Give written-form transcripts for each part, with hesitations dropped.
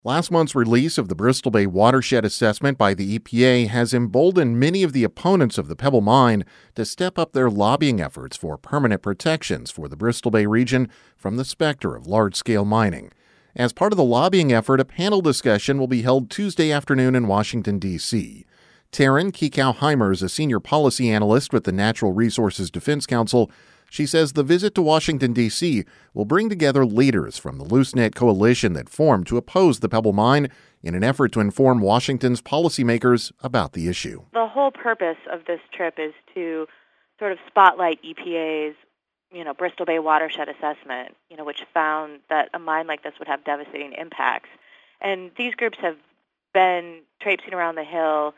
Last month's release of the Bristol Bay Watershed Assessment by the EPA has emboldened many of the opponents of the Pebble Mine to step up their lobbying efforts for permanent protections for the Bristol Bay region from the specter of large-scale mining. As part of the lobbying effort, a panel discussion will be held Tuesday afternoon in Washington, D.C. Taryn Kekau-Heimer is a senior policy analyst with the Natural Resources Defense Council. She says the visit to Washington, D.C. will bring together leaders from the loose-knit coalition that formed to oppose the Pebble Mine in an effort to inform Washington's policymakers about the issue. The whole purpose of this trip is to sort of spotlight EPA's, Bristol Bay Watershed Assessment, which found that a mine like this would have devastating impacts. And these groups have been traipsing around the Hill,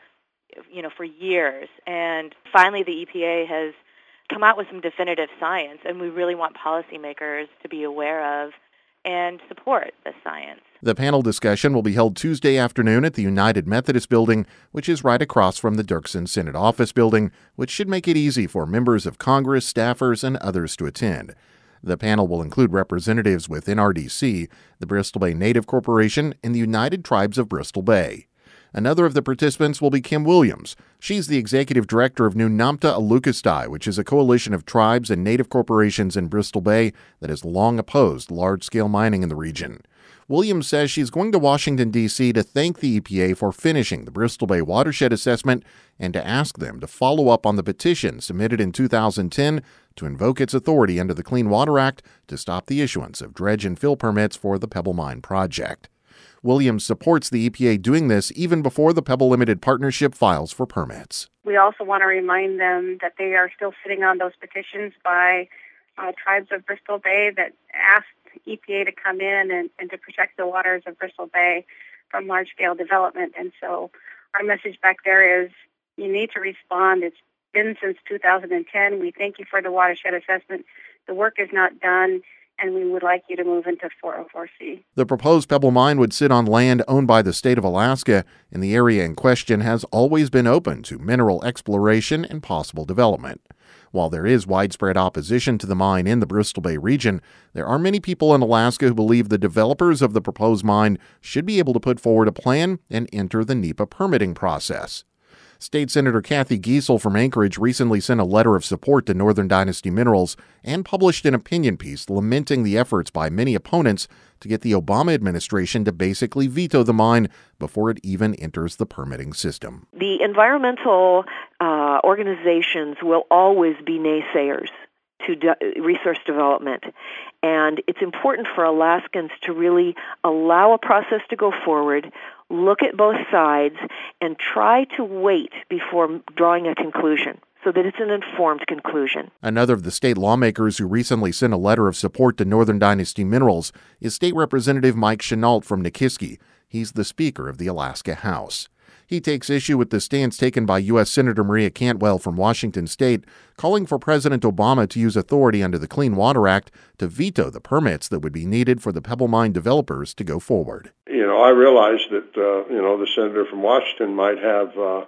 for years. And finally, the EPA has come out with some definitive science, and we really want policymakers to be aware of and support this science. The panel discussion will be held Tuesday afternoon at the United Methodist Building, which is right across from the Dirksen Senate Office Building, which should make it easy for members of Congress, staffers, and others to attend. The panel will include representatives with NRDC, the Bristol Bay Native Corporation, and the United Tribes of Bristol Bay. Another of the participants will be Kim Williams. She's the executive director of Nunamta Alukastai, which is a coalition of tribes and native corporations in Bristol Bay that has long opposed large-scale mining in the region. Williams says she's going to Washington, D.C. to thank the EPA for finishing the Bristol Bay Watershed Assessment and to ask them to follow up on the petition submitted in 2010 to invoke its authority under the Clean Water Act to stop the issuance of dredge and fill permits for the Pebble Mine project. Williams supports the EPA doing this even before the Pebble Limited Partnership files for permits. We also want to remind them that they are still sitting on those petitions by tribes of Bristol Bay that asked EPA to come in and to protect the waters of Bristol Bay from large-scale development. And so our message back there is you need to respond. It's been since 2010. We thank you for the watershed assessment. The work is not done, and we would like you to move into 404C. The proposed Pebble Mine would sit on land owned by the state of Alaska, and the area in question has always been open to mineral exploration and possible development. While there is widespread opposition to the mine in the Bristol Bay region, there are many people in Alaska who believe the developers of the proposed mine should be able to put forward a plan and enter the NEPA permitting process. State Senator Kathy Giessel from Anchorage recently sent a letter of support to Northern Dynasty Minerals and published an opinion piece lamenting the efforts by many opponents to get the Obama administration to basically veto the mine before it even enters the permitting system. The environmental organizations will always be naysayers to resource development. And it's important for Alaskans to really allow a process to go forward, look at both sides, and try to wait before drawing a conclusion so that it's an informed conclusion. Another of the state lawmakers who recently sent a letter of support to Northern Dynasty Minerals is State Representative Mike Chenault from Nikiski. He's the Speaker of the Alaska House. He takes issue with the stance taken by U.S. Senator Maria Cantwell from Washington State, calling for President Obama to use authority under the Clean Water Act to veto the permits that would be needed for the Pebble Mine developers to go forward. I realize that the senator from Washington might have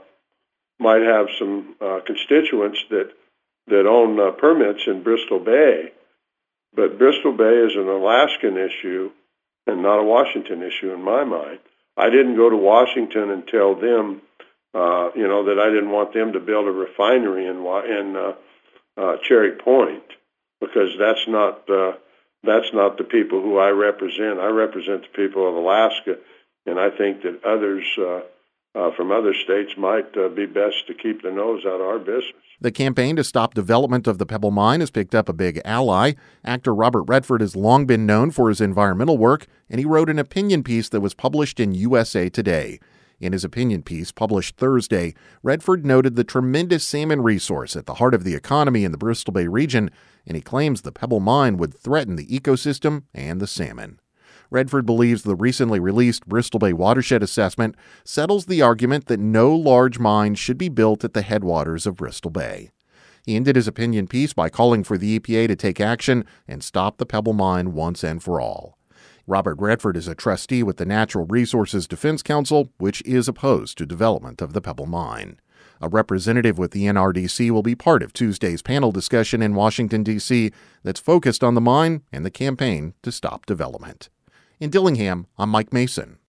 some constituents that own permits in Bristol Bay, but Bristol Bay is an Alaskan issue and not a Washington issue in my mind. I didn't go to Washington and tell them, that I didn't want them to build a refinery in Cherry Point, because that's not the people who I represent. I represent the people of Alaska, and I think that others from other states might be best to keep their nose out of our business. The campaign to stop development of the Pebble Mine has picked up a big ally. Actor Robert Redford has long been known for his environmental work, and he wrote an opinion piece that was published in USA Today. In his opinion piece, published Thursday, Redford noted the tremendous salmon resource at the heart of the economy in the Bristol Bay region, and he claims the Pebble Mine would threaten the ecosystem and the salmon. Redford believes the recently released Bristol Bay Watershed Assessment settles the argument that no large mine should be built at the headwaters of Bristol Bay. He ended his opinion piece by calling for the EPA to take action and stop the Pebble Mine once and for all. Robert Redford is a trustee with the Natural Resources Defense Council, which is opposed to development of the Pebble Mine. A representative with the NRDC will be part of Tuesday's panel discussion in Washington, D.C. that's focused on the mine and the campaign to stop development. In Dillingham, I'm Mike Mason.